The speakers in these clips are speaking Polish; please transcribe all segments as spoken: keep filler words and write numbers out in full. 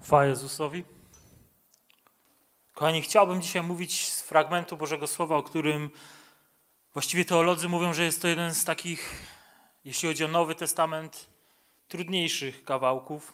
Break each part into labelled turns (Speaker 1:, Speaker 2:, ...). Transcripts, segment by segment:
Speaker 1: Chwała Jezusowi. Kochani, chciałbym dzisiaj mówić z fragmentu Bożego Słowa, o którym właściwie teolodzy mówią, że jest to jeden z takich, jeśli chodzi o Nowy Testament, trudniejszych kawałków,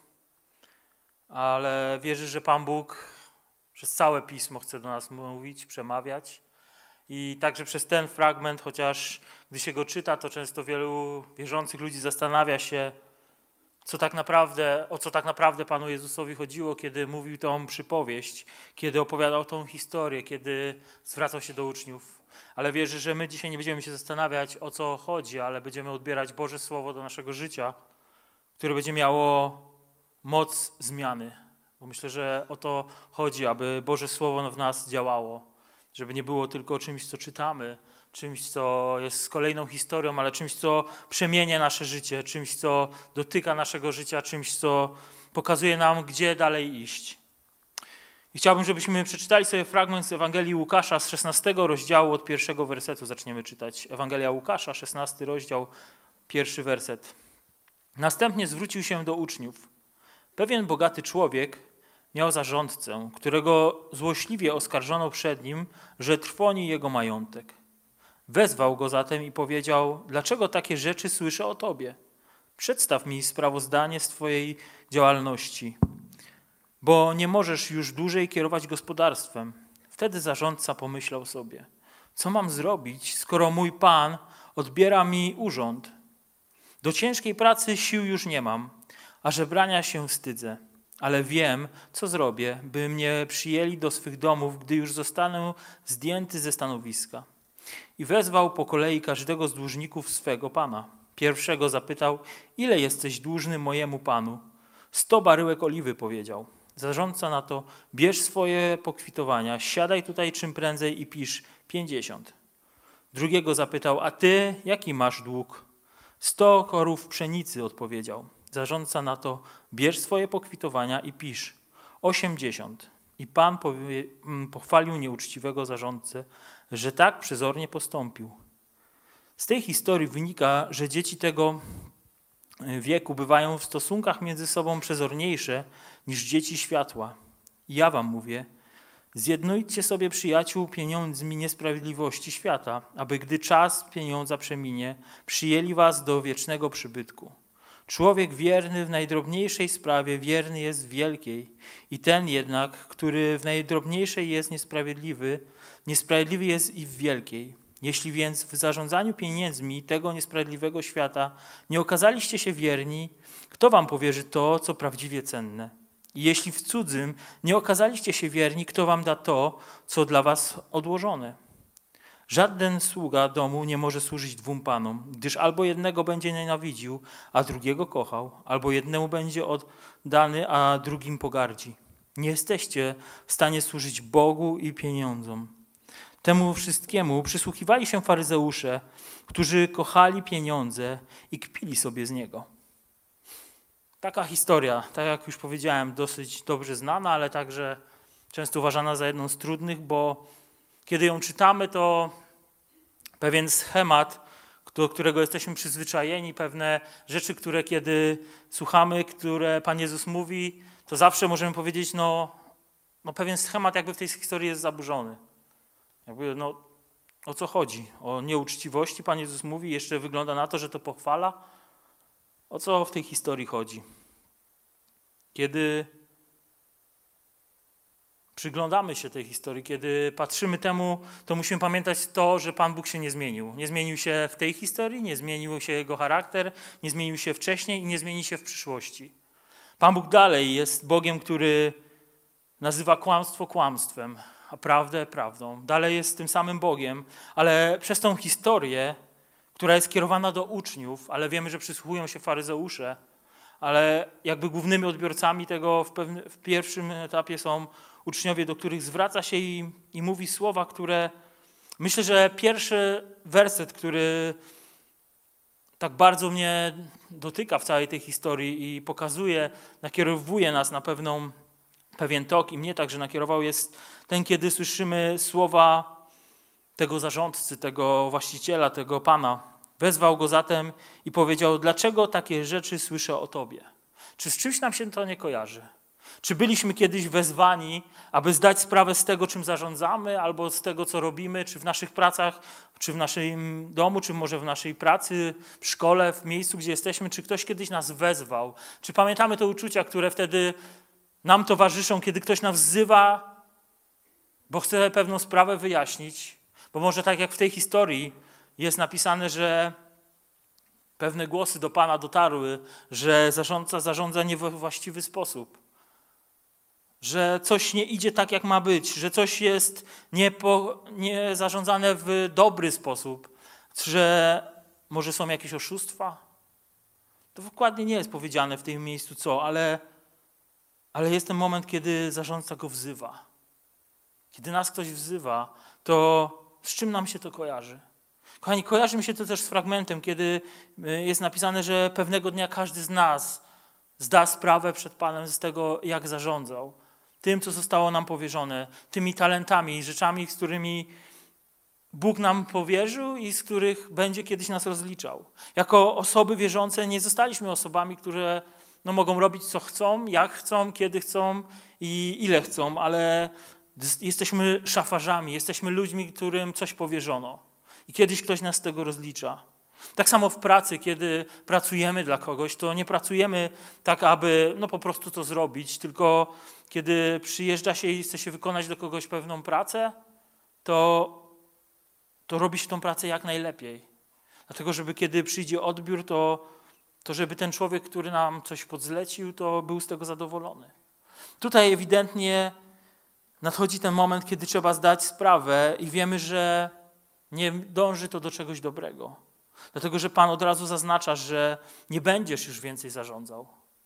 Speaker 1: ale wierzę, że Pan Bóg przez całe Pismo chce do nas mówić, przemawiać i także przez ten fragment, chociaż gdy się go czyta, to często wielu wierzących ludzi zastanawia się, co tak naprawdę, o co tak naprawdę Panu Jezusowi chodziło, kiedy mówił tą przypowieść, kiedy opowiadał tą historię, kiedy zwracał się do uczniów. Ale wierzę, że my dzisiaj nie będziemy się zastanawiać, o co chodzi, ale będziemy odbierać Boże Słowo do naszego życia, które będzie miało moc zmiany. Bo myślę, że o to chodzi, aby Boże Słowo w nas działało, żeby nie było tylko czymś, co czytamy, czymś, co jest kolejną historią, ale czymś, co przemienia nasze życie, czymś, co dotyka naszego życia, czymś, co pokazuje nam, gdzie dalej iść. I chciałbym, żebyśmy przeczytali sobie fragment z Ewangelii Łukasza z szesnastego rozdziału, od pierwszego wersetu zaczniemy czytać. Ewangelia Łukasza, szesnasty rozdział, pierwszy werset. Następnie zwrócił się do uczniów. Pewien bogaty człowiek miał zarządcę, którego złośliwie oskarżono przed nim, że trwoni jego majątek. Wezwał go zatem i powiedział, dlaczego takie rzeczy słyszę o tobie? Przedstaw mi sprawozdanie z twojej działalności, bo nie możesz już dłużej kierować gospodarstwem. Wtedy zarządca pomyślał sobie, co mam zrobić, skoro mój pan odbiera mi urząd? Do ciężkiej pracy sił już nie mam, a żebrania się wstydzę. Ale wiem, co zrobię, by mnie przyjęli do swych domów, gdy już zostanę zdjęty ze stanowiska. I wezwał po kolei każdego z dłużników swego pana. Pierwszego zapytał, ile jesteś dłużny mojemu panu? Sto baryłek oliwy, powiedział. Zarządca na to, bierz swoje pokwitowania, siadaj tutaj czym prędzej i pisz pięćdziesiąt. Drugiego zapytał, a ty jaki masz dług? Sto korów pszenicy, odpowiedział. Zarządca na to, bierz swoje pokwitowania i pisz osiemdziesiąt. I pan powie, pochwalił nieuczciwego zarządcę, że tak przezornie postąpił. Z tej historii wynika, że dzieci tego wieku bywają w stosunkach między sobą przezorniejsze niż dzieci światła. I ja wam mówię, zjednujcie sobie przyjaciół pieniędzmi niesprawiedliwości świata, aby gdy czas pieniądza przeminie, przyjęli was do wiecznego przybytku. Człowiek wierny w najdrobniejszej sprawie wierny jest w wielkiej i ten jednak, który w najdrobniejszej jest niesprawiedliwy, niesprawiedliwy jest i w wielkiej. Jeśli więc w zarządzaniu pieniędzmi tego niesprawiedliwego świata nie okazaliście się wierni, kto wam powierzy to, co prawdziwie cenne? I jeśli w cudzym nie okazaliście się wierni, kto wam da to, co dla was odłożone? Żaden sługa domu nie może służyć dwóm panom, gdyż albo jednego będzie nienawidził, a drugiego kochał, albo jednemu będzie oddany, a drugim pogardzi. Nie jesteście w stanie służyć Bogu i pieniądzom. Temu wszystkiemu przysłuchiwali się faryzeusze, którzy kochali pieniądze i kpili sobie z niego. Taka historia, tak jak już powiedziałem, dosyć dobrze znana, ale także często uważana za jedną z trudnych, bo kiedy ją czytamy, to pewien schemat, do którego jesteśmy przyzwyczajeni, pewne rzeczy, które kiedy słuchamy, które Pan Jezus mówi, to zawsze możemy powiedzieć, no, no pewien schemat jakby w tej historii jest zaburzony. Jakby, no, o co chodzi? O nieuczciwości Pan Jezus mówi, jeszcze wygląda na to, że to pochwala. O co w tej historii chodzi? Kiedy przyglądamy się tej historii, kiedy patrzymy temu, to musimy pamiętać to, że Pan Bóg się nie zmienił. Nie zmienił się w tej historii, nie zmienił się Jego charakter, nie zmienił się wcześniej i nie zmieni się w przyszłości. Pan Bóg dalej jest Bogiem, który nazywa kłamstwo kłamstwem, a prawdę prawdą. Dalej jest tym samym Bogiem, ale przez tą historię, która jest kierowana do uczniów, ale wiemy, że przysłuchują się faryzeusze, ale jakby głównymi odbiorcami tego w, pewnym, w pierwszym etapie są uczniowie, do których zwraca się i, i mówi słowa, które myślę, że pierwszy werset, który tak bardzo mnie dotyka w całej tej historii i pokazuje, nakierowuje nas na pewną, pewien tok i mnie także nakierował, jest ten, kiedy słyszymy słowa tego zarządcy, tego właściciela, tego pana. Wezwał go zatem i powiedział, dlaczego takie rzeczy słyszę o tobie? Czy z czymś nam się to nie kojarzy? Czy byliśmy kiedyś wezwani, aby zdać sprawę z tego, czym zarządzamy, albo z tego, co robimy, czy w naszych pracach, czy w naszym domu, czy może w naszej pracy, w szkole, w miejscu, gdzie jesteśmy, czy ktoś kiedyś nas wezwał? Czy pamiętamy te uczucia, które wtedy nam towarzyszą, kiedy ktoś nas wzywa, bo chce pewną sprawę wyjaśnić? Bo może tak jak w tej historii jest napisane, że pewne głosy do Pana dotarły, że zarządca zarządza nie we właściwy sposób, że coś nie idzie tak, jak ma być, że coś jest nie, po, nie zarządzane w dobry sposób, że może są jakieś oszustwa. To dokładnie nie jest powiedziane w tym miejscu co, ale, ale jest ten moment, kiedy zarządca go wzywa. Kiedy nas ktoś wzywa, to z czym nam się to kojarzy? Kochani, kojarzy mi się to też z fragmentem, kiedy jest napisane, że pewnego dnia każdy z nas zda sprawę przed Panem z tego, jak zarządzał. Tym, co zostało nam powierzone, tymi talentami, rzeczami, z którymi Bóg nam powierzył i z których będzie kiedyś nas rozliczał. Jako osoby wierzące nie zostaliśmy osobami, które no, mogą robić co chcą, jak chcą, kiedy chcą i ile chcą, ale jesteśmy szafarzami, jesteśmy ludźmi, którym coś powierzono. I kiedyś ktoś nas z tego rozlicza. Tak samo w pracy, kiedy pracujemy dla kogoś, to nie pracujemy tak, aby no, po prostu to zrobić, tylko kiedy przyjeżdża się i chce się wykonać dla kogoś pewną pracę, to, to robi się tą pracę jak najlepiej. Dlatego, żeby kiedy przyjdzie odbiór, to, to żeby ten człowiek, który nam coś podzlecił, to był z tego zadowolony. Tutaj ewidentnie nadchodzi ten moment, kiedy trzeba zdać sprawę i wiemy, że nie dąży to do czegoś dobrego. Dlatego, że Pan od razu zaznacza, że nie będziesz już więcej zarządzał.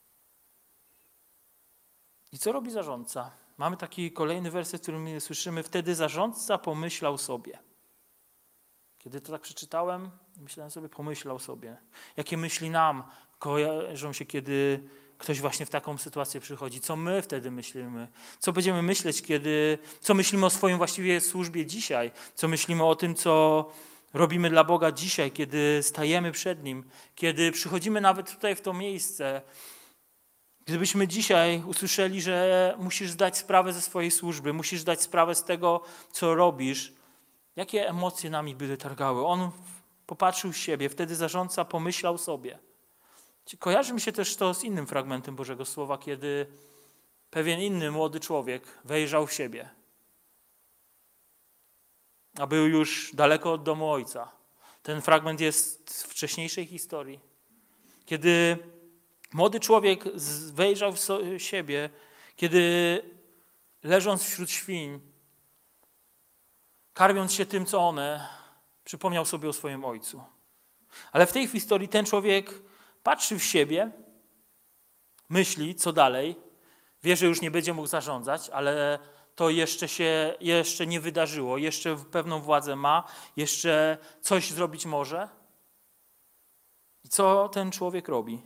Speaker 1: I co robi zarządca? Mamy taki kolejny werset, w którym słyszymy, wtedy zarządca pomyślał sobie. Kiedy to tak przeczytałem, myślałem sobie, pomyślał sobie. Jakie myśli nam kojarzą się, kiedy ktoś właśnie w taką sytuację przychodzi? Co my wtedy myślimy? Co będziemy myśleć, kiedy, co myślimy o swoim właściwie służbie dzisiaj? Co myślimy o tym, co robimy dla Boga dzisiaj, kiedy stajemy przed Nim, kiedy przychodzimy nawet tutaj w to miejsce? Gdybyśmy dzisiaj usłyszeli, że musisz zdać sprawę ze swojej służby, musisz zdać sprawę z tego, co robisz, jakie emocje nami by targały? On popatrzył w siebie, wtedy zarządca pomyślał sobie. Kojarzy mi się też to z innym fragmentem Bożego Słowa, kiedy pewien inny młody człowiek wejrzał w siebie, a był już daleko od domu ojca. Ten fragment jest z wcześniejszej historii. Kiedy młody człowiek wejrzał w siebie, kiedy leżąc wśród świń, karmiąc się tym, co one, przypomniał sobie o swoim ojcu. Ale w tej historii ten człowiek patrzy w siebie, myśli, co dalej, wie, że już nie będzie mógł zarządzać, ale to jeszcze się jeszcze nie wydarzyło, jeszcze pewną władzę ma, jeszcze coś zrobić może. I co ten człowiek robi?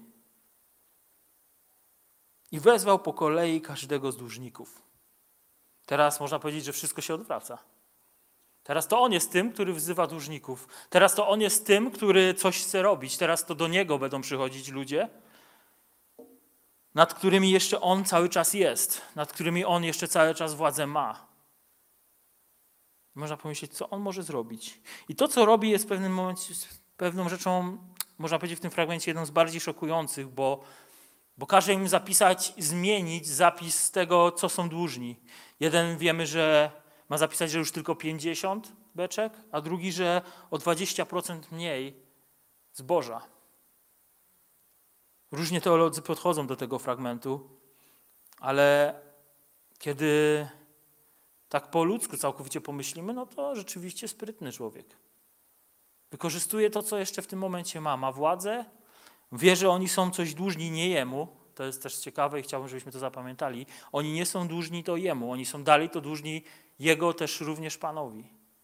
Speaker 1: I wezwał po kolei każdego z dłużników. Teraz można powiedzieć, że wszystko się odwraca. Teraz to on jest tym, który wzywa dłużników. Teraz to on jest tym, który coś chce robić. Teraz to do niego będą przychodzić ludzie, nad którymi jeszcze on cały czas jest, nad którymi on jeszcze cały czas władzę ma. Można pomyśleć, co on może zrobić. I to, co robi, jest w pewnym momencie, pewną rzeczą, można powiedzieć w tym fragmencie, jedną z bardziej szokujących, bo, bo każe im zapisać, zmienić zapis z tego, co są dłużni. Jeden wiemy, że ma zapisać, że już tylko pięćdziesiąt beczek, a drugi, że o dwadzieścia procent mniej zboża. Różnie teolodzy podchodzą do tego fragmentu, ale kiedy tak po ludzku całkowicie pomyślimy, no to rzeczywiście sprytny człowiek. Wykorzystuje to, co jeszcze w tym momencie ma. Ma władzę, wie, że oni są coś dłużni nie jemu. To jest też ciekawe i chciałbym, żebyśmy to zapamiętali. Oni nie są dłużni to jemu, oni są dalej to dłużni jego też również Panowi.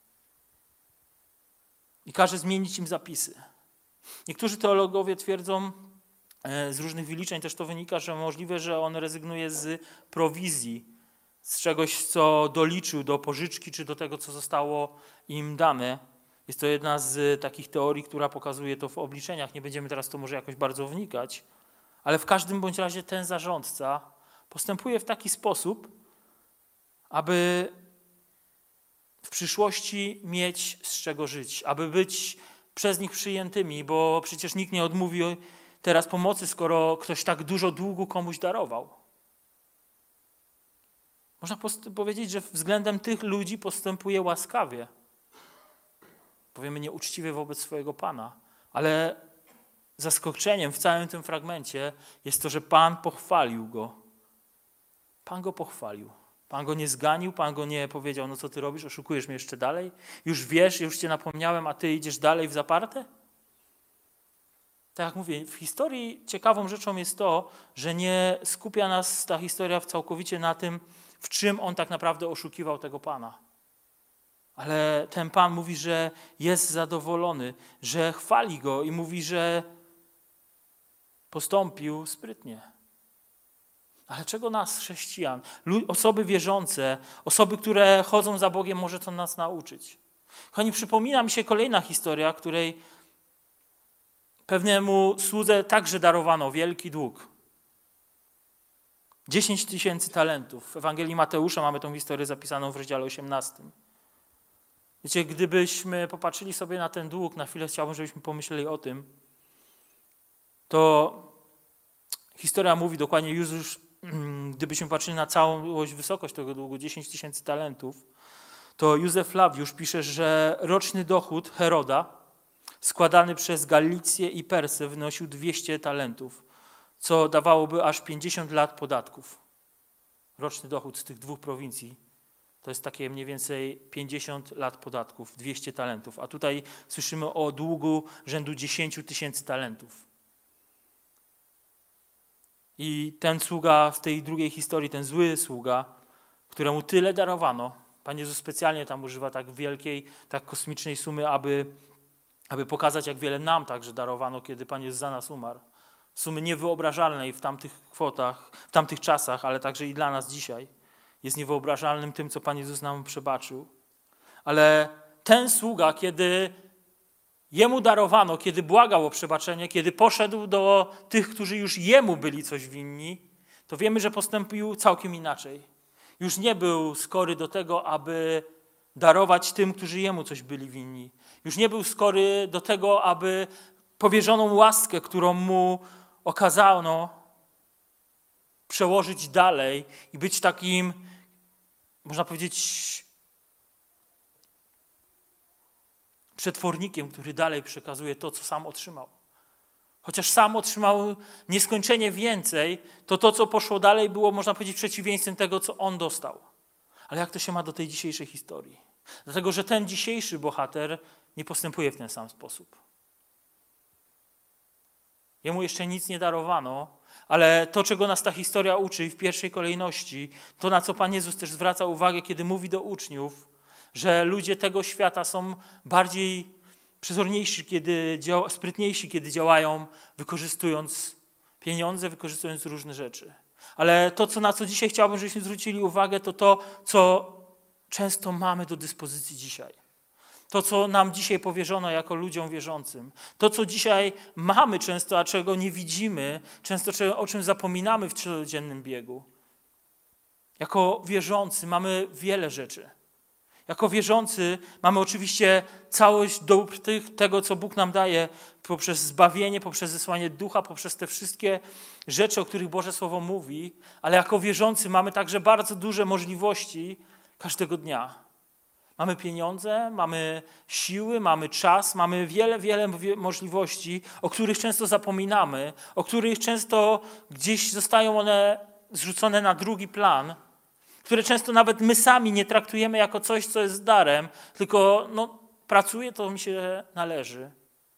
Speaker 1: I każe zmienić im zapisy. Niektórzy teologowie twierdzą, z różnych wyliczeń też to wynika, że możliwe, że on rezygnuje z prowizji, z czegoś, co doliczył do pożyczki, czy do tego, co zostało im dane. Jest to jedna z takich teorii, która pokazuje to w obliczeniach. Nie będziemy teraz w to może jakoś bardzo wnikać, ale w każdym bądź razie ten zarządca Postępuje w taki sposób, aby w przyszłości mieć z czego żyć, aby być przez nich przyjętymi, bo przecież nikt nie odmówi teraz pomocy, skoro ktoś tak dużo długu komuś darował. Można powiedzieć, że względem tych ludzi postępuje łaskawie. Powiemy nieuczciwie wobec swojego Pana, ale zaskoczeniem w całym tym fragmencie jest to, że Pan pochwalił go. Pan go pochwalił. Pan go nie zganił, Pan go nie powiedział, no co ty robisz, oszukujesz mnie jeszcze dalej? Już wiesz, już cię napomniałem, a ty idziesz dalej w zaparte? Tak jak mówię, w historii ciekawą rzeczą jest to, że nie skupia nas ta historia całkowicie na tym, w czym on tak naprawdę oszukiwał tego Pana. Ale ten Pan mówi, że jest zadowolony, że chwali go i mówi, że postąpił sprytnie. Ale czego nas, chrześcijan, osoby wierzące, osoby, które chodzą za Bogiem, może to nas nauczyć? Kochani, przypomina mi się kolejna historia, której pewnemu słudze także darowano wielki dług. dziesięć tysięcy talentów. W Ewangelii Mateusza mamy tą historię zapisaną w rozdziale osiemnastym. Wiecie, gdybyśmy popatrzyli sobie na ten dług, na chwilę chciałbym, żebyśmy pomyśleli o tym, to historia mówi dokładnie już, gdybyśmy patrzyli na całą wysokość tego długu, dziesięć tysięcy talentów, to Józef Flawiusz pisze, że roczny dochód Heroda składany przez Galicję i Persę wynosił dwieście talentów, co dawałoby aż pięćdziesiąt lat podatków. Roczny dochód z tych dwóch prowincji to jest takie mniej więcej pięćdziesiąt lat podatków, dwieście talentów. A tutaj słyszymy o długu rzędu dziesięć tysięcy talentów. I ten sługa w tej drugiej historii, ten zły sługa, któremu tyle darowano, Pan Jezus specjalnie tam używa tak wielkiej, tak kosmicznej sumy, aby, aby pokazać, jak wiele nam także darowano, kiedy Pan Jezus za nas umarł. Sumy niewyobrażalnej w tamtych kwotach, w tamtych czasach, ale także i dla nas dzisiaj. Jest niewyobrażalnym tym, co Pan Jezus nam przebaczył. Ale ten sługa, kiedy jemu darowano, kiedy błagał o przebaczenie, kiedy poszedł do tych, którzy już jemu byli coś winni, to wiemy, że postąpił całkiem inaczej. Już nie był skory do tego, aby darować tym, którzy jemu coś byli winni. Już nie był skory do tego, aby powierzoną łaskę, którą mu okazano, przełożyć dalej i być takim, można powiedzieć, przetwornikiem, który dalej przekazuje to, co sam otrzymał. Chociaż sam otrzymał nieskończenie więcej, to to, co poszło dalej, było, można powiedzieć, przeciwieństwem tego, co on dostał. Ale jak to się ma do tej dzisiejszej historii? Dlatego, że ten dzisiejszy bohater nie postępuje w ten sam sposób. Jemu jeszcze nic nie darowano, ale to, czego nas ta historia uczy w pierwszej kolejności, to, na co Pan Jezus też zwraca uwagę, kiedy mówi do uczniów, że ludzie tego świata są bardziej przezorniejsi, kiedy działa, sprytniejsi, kiedy działają, wykorzystując pieniądze, wykorzystując różne rzeczy. Ale to, co, na co dzisiaj chciałbym, żebyśmy zwrócili uwagę, to to, co często mamy do dyspozycji dzisiaj. To, co nam dzisiaj powierzono jako ludziom wierzącym. To, co dzisiaj mamy często, a czego nie widzimy, często o czym zapominamy w codziennym biegu. Jako wierzący mamy wiele rzeczy. Jako wierzący mamy oczywiście całość dóbr tych, tego, co Bóg nam daje poprzez zbawienie, poprzez zesłanie ducha, poprzez te wszystkie rzeczy, o których Boże Słowo mówi, ale jako wierzący mamy także bardzo duże możliwości każdego dnia. Mamy pieniądze, mamy siły, mamy czas, mamy wiele, wiele możliwości, o których często zapominamy, o których często gdzieś zostają one zrzucone na drugi plan, które często nawet my sami nie traktujemy jako coś, co jest darem, tylko no, pracuję, to mi się należy.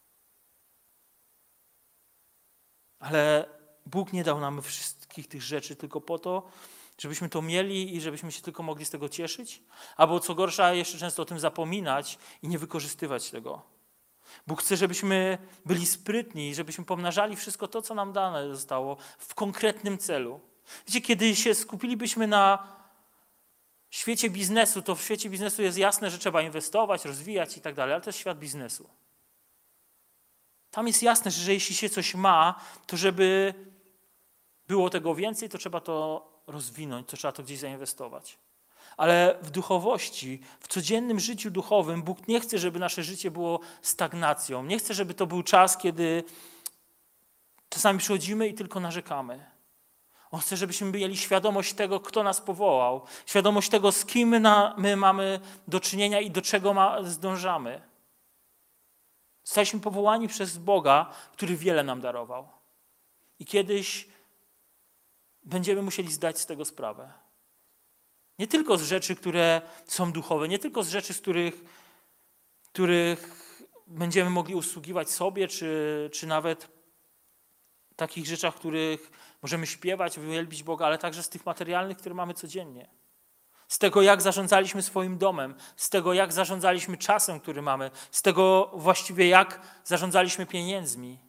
Speaker 1: Ale Bóg nie dał nam wszystkich tych rzeczy tylko po to, żebyśmy to mieli i żebyśmy się tylko mogli z tego cieszyć, albo co gorsza, jeszcze często o tym zapominać i nie wykorzystywać tego. Bóg chce, żebyśmy byli sprytni, żebyśmy pomnażali wszystko to, co nam dane zostało w konkretnym celu. Wiecie, kiedy się skupilibyśmy na świecie biznesu, to w świecie biznesu jest jasne, że trzeba inwestować, rozwijać i tak dalej, ale to jest świat biznesu. Tam jest jasne, że jeśli się coś ma, to żeby było tego więcej, to trzeba to rozwinąć, to trzeba to gdzieś zainwestować. Ale w duchowości, w codziennym życiu duchowym Bóg nie chce, żeby nasze życie było stagnacją. Nie chce, żeby to był czas, kiedy czasami przychodzimy i tylko narzekamy. On chce, żebyśmy mieli świadomość tego, kto nas powołał. Świadomość tego, z kim my, na, my mamy do czynienia i do czego ma, zdążamy. Zostaliśmy powołani przez Boga, który wiele nam darował. I kiedyś będziemy musieli zdać z tego sprawę. Nie tylko z rzeczy, które są duchowe, nie tylko z rzeczy, z których, których będziemy mogli usługiwać sobie, czy, czy nawet takich rzeczach, w których możemy śpiewać, wielbić Boga, ale także z tych materialnych, które mamy codziennie. Z tego, jak zarządzaliśmy swoim domem, z tego, jak zarządzaliśmy czasem, który mamy, z tego właściwie, jak zarządzaliśmy pieniędzmi.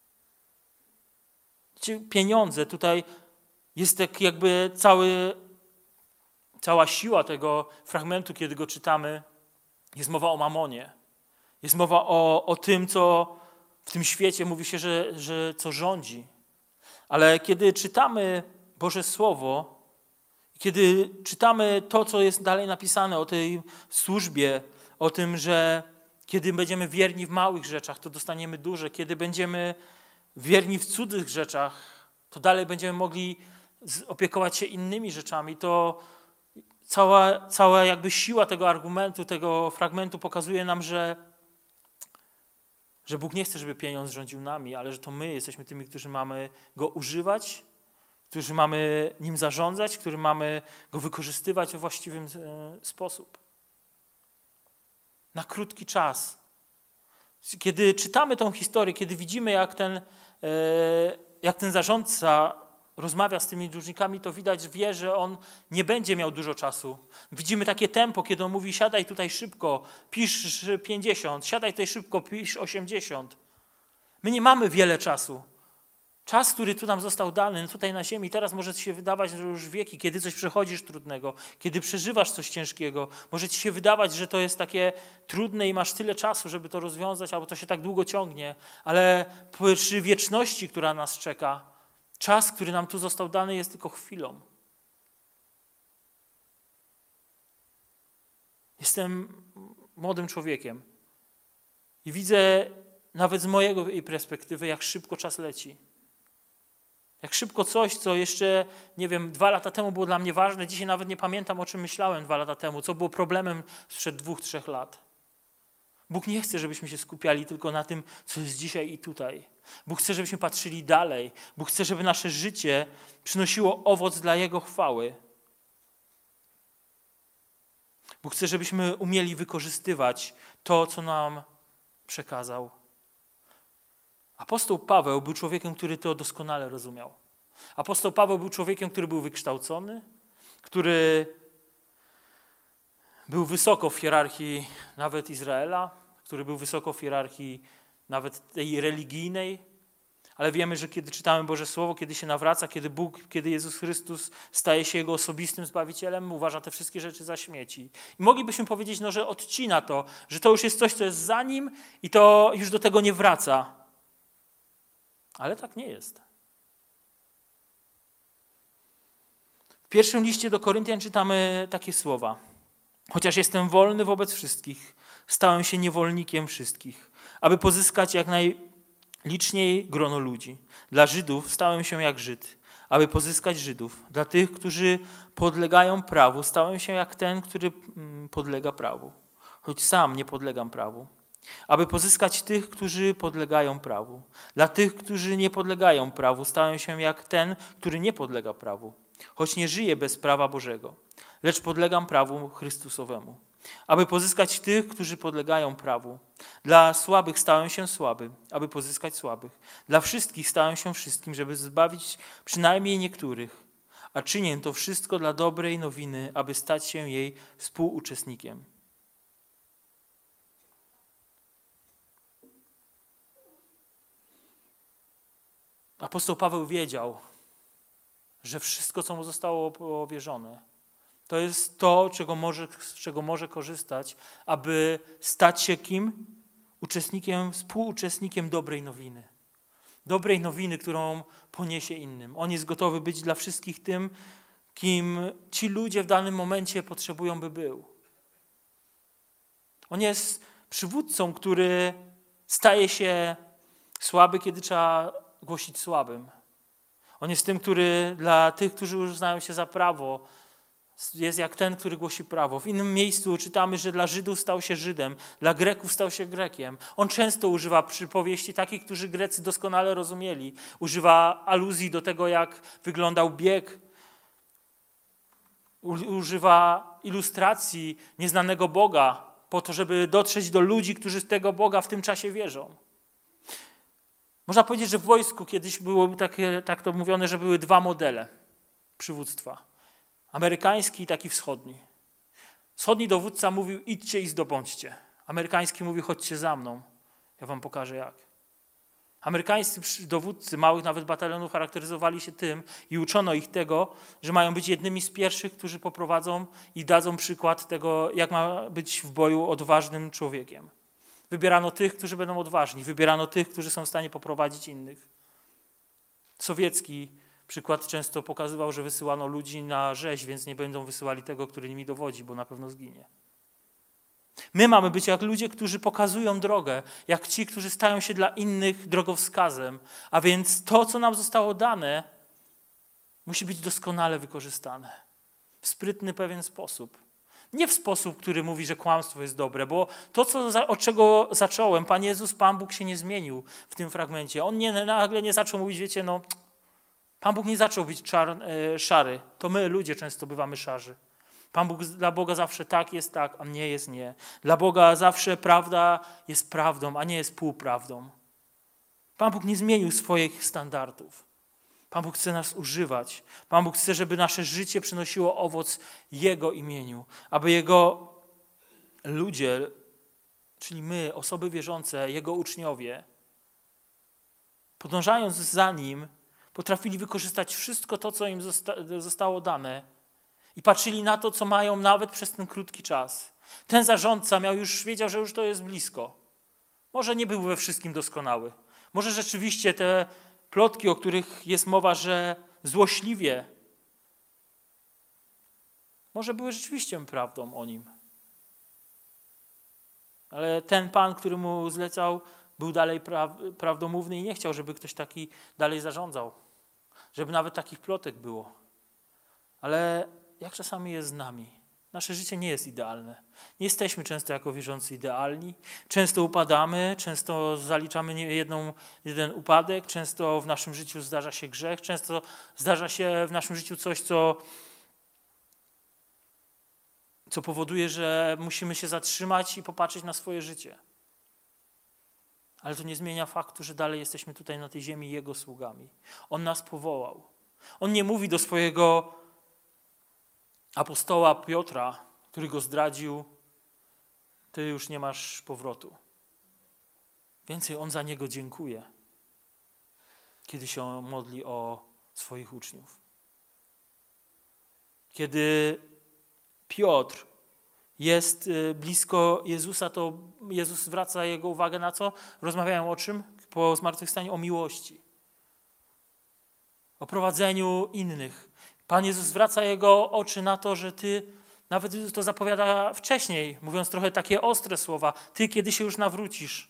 Speaker 1: Pieniądze, tutaj jest tak jakby cały, cała siła tego fragmentu, kiedy go czytamy, jest mowa o mamonie. Jest mowa o, o tym, co w tym świecie mówi się, że, że co rządzi. Ale kiedy czytamy Boże Słowo, kiedy czytamy to, co jest dalej napisane o tej służbie, o tym, że kiedy będziemy wierni w małych rzeczach, to dostaniemy duże. Kiedy będziemy wierni w cudzych rzeczach, to dalej będziemy mogli opiekować się innymi rzeczami. To cała, cała jakby siła tego argumentu, tego fragmentu pokazuje nam, że, że Bóg nie chce, żeby pieniądz rządził nami, ale że to my jesteśmy tymi, którzy mamy go używać, którzy mamy nim zarządzać, którzy mamy go wykorzystywać we właściwym sposób. Na krótki czas. Kiedy czytamy tą historię, kiedy widzimy, jak ten, jak ten zarządca rozmawia z tymi dłużnikami, to widać, że wie, że on nie będzie miał dużo czasu. Widzimy takie tempo, kiedy on mówi, siadaj tutaj szybko, pisz pięćdziesiąt, siadaj tutaj szybko, pisz osiemdziesiąt. My nie mamy wiele czasu. Czas, który tu nam został dany, tutaj na ziemi, teraz może ci się wydawać, że już wieki, kiedy coś przechodzisz trudnego, kiedy przeżywasz coś ciężkiego, może ci się wydawać, że to jest takie trudne i masz tyle czasu, żeby to rozwiązać, albo to się tak długo ciągnie, ale przy wieczności, która nas czeka, czas, który nam tu został dany, jest tylko chwilą. Jestem młodym człowiekiem i widzę nawet z mojej perspektywy, jak szybko czas leci. Jak szybko coś, co jeszcze, nie wiem, dwa lata temu było dla mnie ważne, dzisiaj nawet nie pamiętam, o czym myślałem dwa lata temu, co było problemem sprzed dwóch, trzech lat. Bóg nie chce, żebyśmy się skupiali tylko na tym, co jest dzisiaj i tutaj. Bóg chce, żebyśmy patrzyli dalej. Bóg chce, żeby nasze życie przynosiło owoc dla Jego chwały. Bóg chce, żebyśmy umieli wykorzystywać to, co nam przekazał. Apostoł Paweł był człowiekiem, który to doskonale rozumiał. Apostoł Paweł był człowiekiem, który był wykształcony, który był wysoko w hierarchii nawet Izraela, który był wysoko w hierarchii nawet tej religijnej, ale wiemy, że kiedy czytamy Boże Słowo, kiedy się nawraca, kiedy Bóg, kiedy Jezus Chrystus staje się Jego osobistym Zbawicielem, uważa te wszystkie rzeczy za śmieci. I moglibyśmy powiedzieć, no, że odcina to, że to już jest coś, co jest za Nim i to już do tego nie wraca. Ale tak nie jest. W pierwszym liście do Koryntian czytamy takie słowa. Chociaż jestem wolny wobec wszystkich, stałem się niewolnikiem wszystkich, aby pozyskać jak najliczniej grono ludzi. Dla Żydów stałem się jak Żyd, aby pozyskać Żydów. Dla tych, którzy podlegają prawu, stałem się jak ten, który podlega prawu. Choć sam nie podlegam prawu. Aby pozyskać tych, którzy podlegają prawu. Dla tych, którzy nie podlegają prawu, stałem się jak ten, który nie podlega prawu. Choć nie żyję bez prawa Bożego, lecz podlegam prawu Chrystusowemu. Aby pozyskać tych, którzy podlegają prawu. Dla słabych stałem się słaby, aby pozyskać słabych. Dla wszystkich stałem się wszystkim, żeby zbawić przynajmniej niektórych. A czynię to wszystko dla dobrej nowiny, aby stać się jej współuczestnikiem. Apostoł Paweł wiedział, że wszystko, co mu zostało powierzone, to jest to, czego może, z czego może korzystać, aby stać się kim? Uczestnikiem, współuczestnikiem dobrej nowiny. Dobrej nowiny, którą poniesie innym. On jest gotowy być dla wszystkich tym, kim ci ludzie w danym momencie potrzebują, by był. On jest przywódcą, który staje się słaby, kiedy trzeba głosić słabym. On jest tym, który dla tych, którzy uznają się za prawo, jest jak ten, który głosi prawo. W innym miejscu czytamy, że dla Żydów stał się Żydem, dla Greków stał się Grekiem. On często używa przypowieści takich, którzy Grecy doskonale rozumieli. Używa aluzji do tego, jak wyglądał bieg. Używa ilustracji nieznanego Boga po to, żeby dotrzeć do ludzi, którzy z tego Boga w tym czasie wierzą. Można powiedzieć, że w wojsku kiedyś było takie, tak to mówione, że były dwa modele przywództwa. Amerykański i taki wschodni. Wschodni dowódca mówił: idźcie i zdobądźcie. Amerykański mówił: chodźcie za mną, ja wam pokażę jak. Amerykańscy dowódcy małych nawet batalionów charakteryzowali się tym i uczono ich tego, że mają być jednymi z pierwszych, którzy poprowadzą i dadzą przykład tego, jak ma być w boju odważnym człowiekiem. Wybierano tych, którzy będą odważni. Wybierano tych, którzy są w stanie poprowadzić innych. Sowiecki przykład często pokazywał, że wysyłano ludzi na rzeź, więc nie będą wysyłali tego, który nimi dowodzi, bo na pewno zginie. My mamy być jak ludzie, którzy pokazują drogę, jak ci, którzy stają się dla innych drogowskazem. A więc to, co nam zostało dane, musi być doskonale wykorzystane. W sprytny pewien sposób. Nie w sposób, który mówi, że kłamstwo jest dobre, bo to, co, od czego zacząłem, Pan Jezus, Pan Bóg się nie zmienił w tym fragmencie. On nie, nagle nie zaczął mówić, wiecie, no, Pan Bóg nie zaczął być czar, e, szary. To my, ludzie, często bywamy szarzy. Pan Bóg, dla Boga zawsze tak jest tak, a nie jest nie. Dla Boga zawsze prawda jest prawdą, a nie jest półprawdą. Pan Bóg nie zmienił swoich standardów. Pan Bóg chce nas używać. Pan Bóg chce, żeby nasze życie przynosiło owoc Jego imieniu. Aby Jego ludzie, czyli my, osoby wierzące, Jego uczniowie, podążając za Nim, potrafili wykorzystać wszystko to, co im zosta- zostało dane i patrzyli na to, co mają nawet przez ten krótki czas. Ten zarządca miał już, wiedział, że już to jest blisko. Może nie był we wszystkim doskonały. Może rzeczywiście te plotki, o których jest mowa, że złośliwie, może były rzeczywiście prawdą o nim. Ale ten Pan, który mu zlecał, był dalej pra- prawdomówny i nie chciał, żeby ktoś taki dalej zarządzał. Żeby nawet takich plotek było. Ale jak czasami jest z nami? Nasze życie nie jest idealne. Nie jesteśmy często jako wierzący idealni. Często upadamy, często zaliczamy niejedną, jeden upadek, często w naszym życiu zdarza się grzech, często zdarza się w naszym życiu coś, co, co powoduje, że musimy się zatrzymać i popatrzeć na swoje życie. Ale to nie zmienia faktu, że dalej jesteśmy tutaj na tej ziemi Jego sługami. On nas powołał. On nie mówi do swojego apostoła Piotra, który go zdradził: ty już nie masz powrotu. Więcej, on za niego dziękuje, kiedy się modli o swoich uczniów. Kiedy Piotr jest blisko Jezusa, to Jezus zwraca jego uwagę na co? Rozmawiają o czym? Po zmartwychwstaniu o miłości. O prowadzeniu innych. Pan Jezus zwraca jego oczy na to, że ty, nawet to zapowiada wcześniej, mówiąc trochę takie ostre słowa, ty kiedy się już nawrócisz.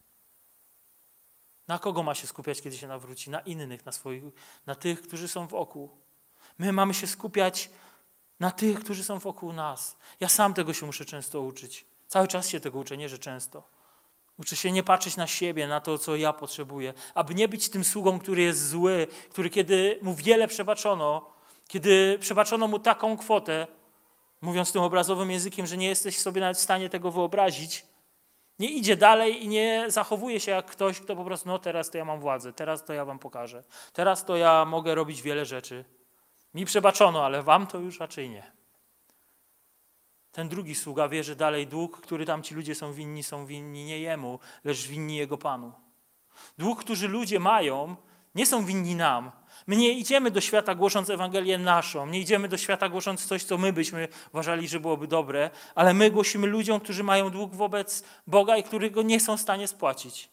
Speaker 1: Na kogo ma się skupiać, kiedy się nawróci? Na innych, na swoich, na tych, którzy są wokół. My mamy się skupiać na tych, którzy są wokół nas. Ja sam tego się muszę często uczyć. Cały czas się tego uczę, nie że często. Uczę się nie patrzeć na siebie, na to, co ja potrzebuję. Aby nie być tym sługą, który jest zły, który kiedy mu wiele przebaczono, kiedy przebaczono mu taką kwotę, mówiąc tym obrazowym językiem, że nie jesteś sobie nawet w stanie tego wyobrazić, nie idzie dalej i nie zachowuje się jak ktoś, kto po prostu, no teraz to ja mam władzę, teraz to ja wam pokażę, teraz to ja mogę robić wiele rzeczy. Mi przebaczono, ale wam to już raczej nie. Ten drugi sługa wie, że dalej dług, który tam ci ludzie są winni, są winni nie jemu, lecz winni jego Panu. Dług, który ludzie mają, nie są winni nam. My nie idziemy do świata głosząc Ewangelię naszą, nie idziemy do świata głosząc coś, co my byśmy uważali, że byłoby dobre, ale my głosimy ludziom, którzy mają dług wobec Boga i którzy go nie są w stanie spłacić.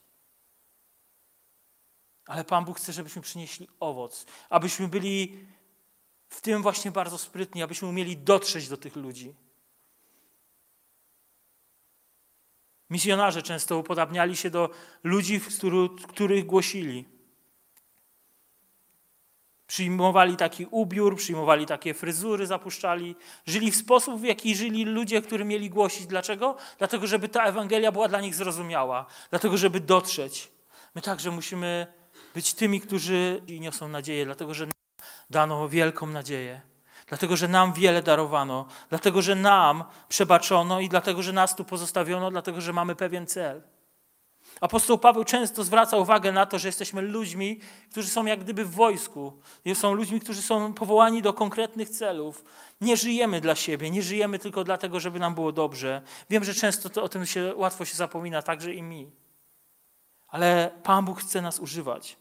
Speaker 1: Ale Pan Bóg chce, żebyśmy przynieśli owoc, abyśmy byli w tym właśnie bardzo sprytni, abyśmy umieli dotrzeć do tych ludzi. Misjonarze często upodabniali się do ludzi, których głosili. Przyjmowali taki ubiór, przyjmowali takie fryzury, zapuszczali. Żyli w sposób, w jaki żyli ludzie, którzy mieli głosić. Dlaczego? Dlatego, żeby ta Ewangelia była dla nich zrozumiała. Dlatego, żeby dotrzeć. My także musimy być tymi, którzy niosą nadzieję, dlatego, że nam dano wielką nadzieję. Dlatego, że nam wiele darowano. Dlatego, że nam przebaczono i dlatego, że nas tu pozostawiono, dlatego, że mamy pewien cel. Apostoł Paweł często zwraca uwagę na to, że jesteśmy ludźmi, którzy są jak gdyby w wojsku. Są ludźmi, którzy są powołani do konkretnych celów. Nie żyjemy dla siebie, nie żyjemy tylko dlatego, żeby nam było dobrze. Wiem, że często to, o tym się łatwo się zapomina, także i mi. Ale Pan Bóg chce nas używać.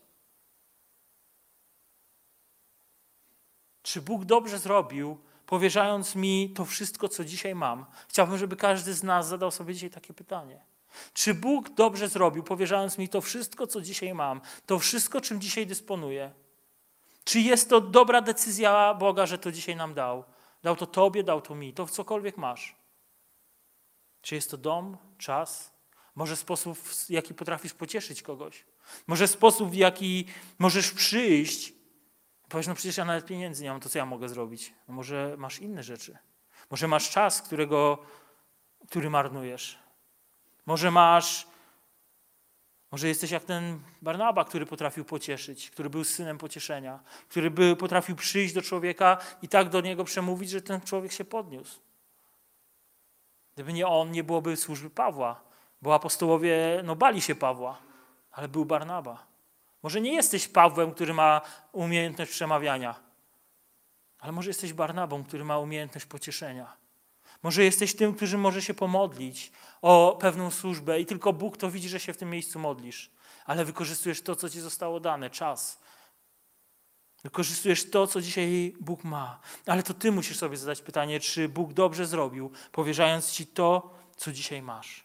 Speaker 1: Czy Bóg dobrze zrobił, powierzając mi to wszystko, co dzisiaj mam? Chciałbym, żeby każdy z nas zadał sobie dzisiaj takie pytanie. Czy Bóg dobrze zrobił, powierzając mi to wszystko, co dzisiaj mam, to wszystko, czym dzisiaj dysponuję? Czy jest to dobra decyzja Boga, że to dzisiaj nam dał? Dał to tobie, dał to mi, to cokolwiek masz. Czy jest to dom, czas? Może sposób, w jaki potrafisz pocieszyć kogoś? Może sposób, w jaki możesz przyjść? Powiesz, no przecież ja nawet pieniędzy nie mam, to co ja mogę zrobić? No może masz inne rzeczy. Może masz czas, którego, który marnujesz. Może masz, może jesteś jak ten Barnaba, który potrafił pocieszyć, który był synem pocieszenia, który by, potrafił przyjść do człowieka i tak do niego przemówić, że ten człowiek się podniósł. Gdyby nie on, nie byłoby służby Pawła, bo apostołowie no, bali się Pawła, ale był Barnaba. Może nie jesteś Pawłem, który ma umiejętność przemawiania, ale może jesteś Barnabą, który ma umiejętność pocieszenia. Może jesteś tym, który może się pomodlić o pewną służbę i tylko Bóg to widzi, że się w tym miejscu modlisz, ale wykorzystujesz to, co ci zostało dane, czas. Wykorzystujesz to, co dzisiaj Bóg ma. Ale to ty musisz sobie zadać pytanie, czy Bóg dobrze zrobił, powierzając ci to, co dzisiaj masz.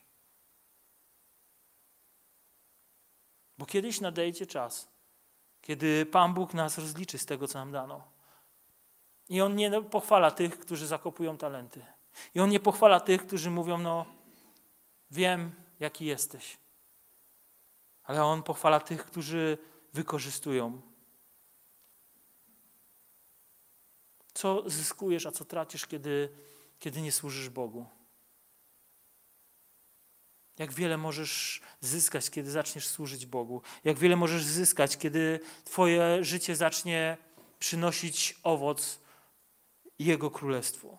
Speaker 1: Bo kiedyś nadejdzie czas, kiedy Pan Bóg nas rozliczy z tego, co nam dano. I On nie pochwala tych, którzy zakopują talenty. I On nie pochwala tych, którzy mówią, no wiem, jaki jesteś. Ale On pochwala tych, którzy wykorzystują. Co zyskujesz, a co tracisz, kiedy, kiedy nie służysz Bogu? Jak wiele możesz zyskać, kiedy zaczniesz służyć Bogu? Jak wiele możesz zyskać, kiedy twoje życie zacznie przynosić owoc Jego Królestwu?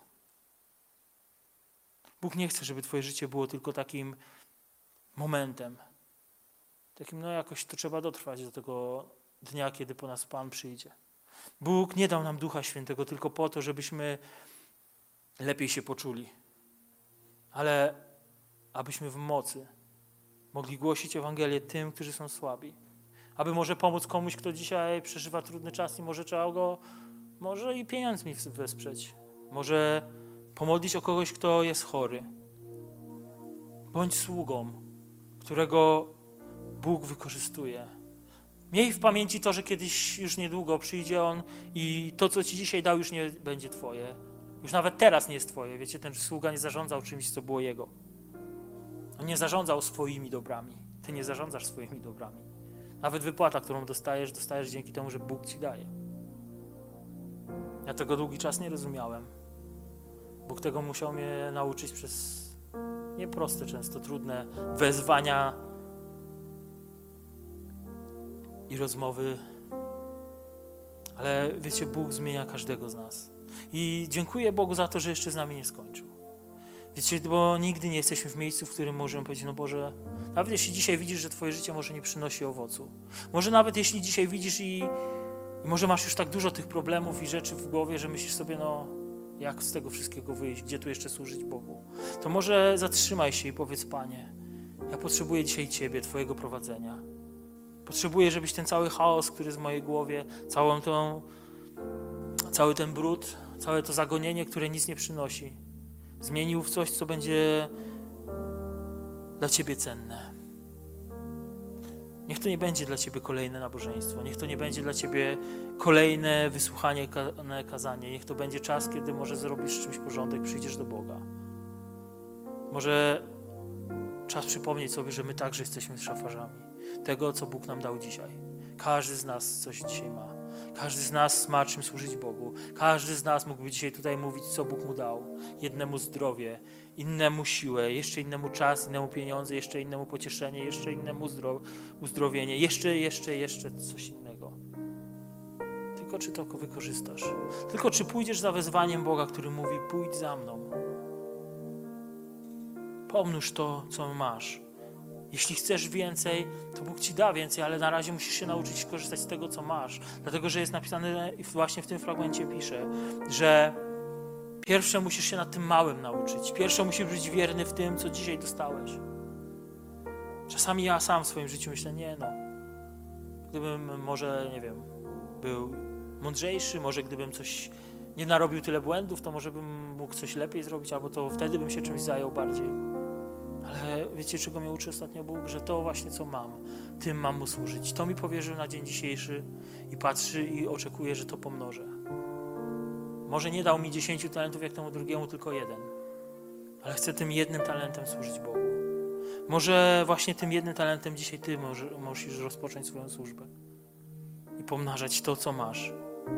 Speaker 1: Bóg nie chce, żeby twoje życie było tylko takim momentem. Takim, no jakoś to trzeba dotrwać do tego dnia, kiedy po nas Pan przyjdzie. Bóg nie dał nam Ducha Świętego tylko po to, żebyśmy lepiej się poczuli, ale abyśmy w mocy mogli głosić Ewangelię tym, którzy są słabi. Aby może pomóc komuś, kto dzisiaj przeżywa trudny czas i może trzeba go, może i pieniędzmi wesprzeć. Może pomodlić o kogoś, kto jest chory. Bądź sługą, którego Bóg wykorzystuje. Miej w pamięci to, że kiedyś już niedługo przyjdzie On i to, co ci dzisiaj dał, już nie będzie twoje. Już nawet teraz nie jest twoje. Wiecie, ten sługa nie zarządzał czymś, co było jego. On nie zarządzał swoimi dobrami. Ty nie zarządzasz swoimi dobrami. Nawet wypłata, którą dostajesz, dostajesz dzięki temu, że Bóg ci daje. Ja tego długi czas nie rozumiałem. Bóg tego musiał mnie nauczyć przez nieproste, często trudne wezwania i rozmowy. Ale wiecie, Bóg zmienia każdego z nas. I dziękuję Bogu za to, że jeszcze z nami nie skończył. Wiecie, bo nigdy nie jesteśmy w miejscu, w którym możemy powiedzieć, no Boże, nawet jeśli dzisiaj widzisz, że twoje życie może nie przynosi owocu. Może nawet jeśli dzisiaj widzisz i, i może masz już tak dużo tych problemów i rzeczy w głowie, że myślisz sobie, no jak z tego wszystkiego wyjść, gdzie tu jeszcze służyć Bogu. To może zatrzymaj się i powiedz, Panie, ja potrzebuję dzisiaj Ciebie, Twojego prowadzenia. Potrzebuję, żebyś ten cały chaos, który jest w mojej głowie, całą tą, cały ten brud, całe to zagonienie, które nic nie przynosi, zmienił w coś, co będzie dla Ciebie cenne. Niech to nie będzie dla ciebie kolejne nabożeństwo. Niech to nie będzie dla ciebie kolejne wysłuchanie ka- kazanie. Niech to będzie czas, kiedy może zrobisz czymś porządek, przyjdziesz do Boga. Może czas przypomnieć sobie, że my także jesteśmy szafarzami tego, co Bóg nam dał dzisiaj. Każdy z nas coś dzisiaj ma. Każdy z nas ma czym służyć Bogu. Każdy z nas mógłby dzisiaj tutaj mówić, co Bóg mu dał. Jednemu zdrowie, innemu siłę, jeszcze innemu czas, innemu pieniądze, jeszcze innemu pocieszenie, jeszcze innemu zdro- uzdrowienie, jeszcze, jeszcze, jeszcze coś innego. Tylko czy to wykorzystasz? Tylko czy pójdziesz za wezwaniem Boga, który mówi, pójdź za mną. Pomnóż to, co masz. Jeśli chcesz więcej, to Bóg ci da więcej, ale na razie musisz się nauczyć korzystać z tego, co masz. Dlatego, że jest napisane i właśnie w tym fragmencie pisze, że pierwsze musisz się nad tym małym nauczyć. Pierwsze musisz być wierny w tym, co dzisiaj dostałeś. Czasami ja sam w swoim życiu myślę, nie no, gdybym może, nie wiem, był mądrzejszy, może gdybym coś nie narobił tyle błędów, to może bym mógł coś lepiej zrobić, albo to wtedy bym się czymś zajął bardziej. Ale wiecie, czego mnie uczy ostatnio Bóg? Że to właśnie, co mam, tym mam mu służyć. To mi powierzył na dzień dzisiejszy i patrzy i oczekuje, że to pomnożę. Może nie dał mi dziesięciu talentów jak temu drugiemu, tylko jeden. Ale chcę tym jednym talentem służyć Bogu. Może właśnie tym jednym talentem dzisiaj ty może, musisz rozpocząć swoją służbę i pomnażać to, co masz.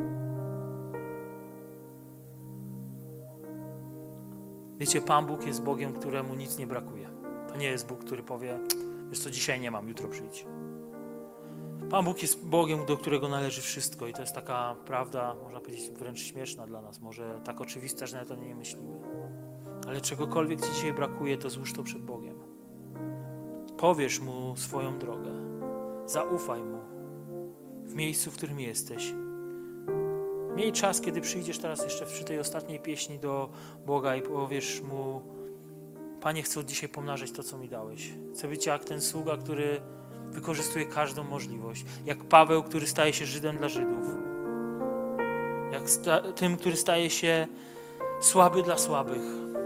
Speaker 1: Wiecie, Pan Bóg jest Bogiem, któremu nic nie brakuje. To nie jest Bóg, który powie, wiesz co, dzisiaj nie mam, jutro przyjdź. Pan Bóg jest Bogiem, do którego należy wszystko i to jest taka prawda, można powiedzieć, wręcz śmieszna dla nas, może tak oczywista, że nawet o niej nie myślimy. Ale czegokolwiek ci dzisiaj brakuje, to złóż to przed Bogiem. Powiesz Mu swoją drogę. Zaufaj Mu w miejscu, w którym jesteś. Miej czas, kiedy przyjdziesz teraz jeszcze przy tej ostatniej pieśni do Boga i powiesz Mu, Panie, chcę dzisiaj pomnażać to, co mi dałeś. Chcę być jak ten sługa, który wykorzystuje każdą możliwość. Jak Paweł, który staje się Żydem dla Żydów. Jak sta- tym, który staje się słaby dla słabych.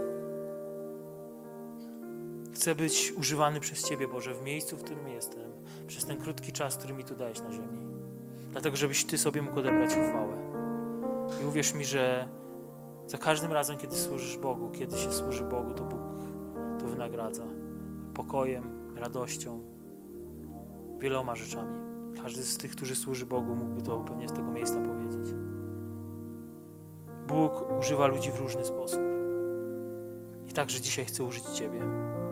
Speaker 1: Chcę być używany przez Ciebie, Boże, w miejscu, w którym jestem. Przez ten krótki czas, który mi tu dajesz na ziemi. Dlatego, żebyś Ty sobie mógł odebrać chwałę. I uwierz mi, że za każdym razem, kiedy służysz Bogu, kiedy się służy Bogu, to Bóg to wynagradza. Pokojem, radością, wieloma rzeczami. Każdy z tych, którzy służy Bogu, mógłby to pewnie z tego miejsca powiedzieć. Bóg używa ludzi w różny sposób. I także dzisiaj chcę użyć Ciebie.